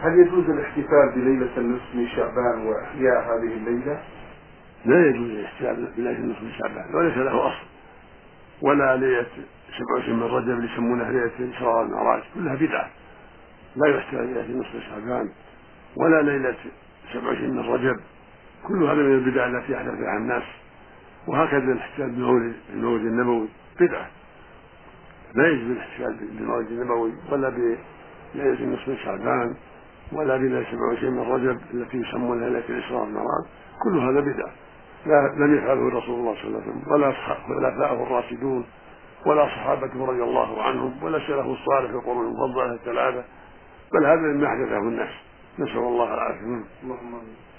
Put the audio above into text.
هل يجوز الاحتفال بليلة النصف من شعبان وإحياء هذه الليلة؟ لا يجوز الاحتفال بليلة النصف من شعبان وليس له أصل، ولا ليلة 27 من رجب اللي يسمونها ليلة الإسراء والمعراج كلها بدعة، لا يحتفل بليلة نصف شعبان ولا ليلة 27 من رجب، كل هذا من البدع التي أحدث بها الناس. وهكذا الاحتفال بالمولد النبوي بدعة، لا يجوز الاحتفال بالمولد النبوي ولا بليلة نصف من شعبان ولا بليلة 27 من رجب التي يسمونها ليلة الإسراء والمعراج، كل هذا بدعة لم يفعله رسول الله صلى الله عليه وسلم ولا خلفاءه الراشدون ولا صحابته رضي الله عنهم ولا سلفه الصالح في القرون المفضلة الثلاثة، بل هذا مما أحدثه الناس، نسأل الله العافية. اللهم آمين.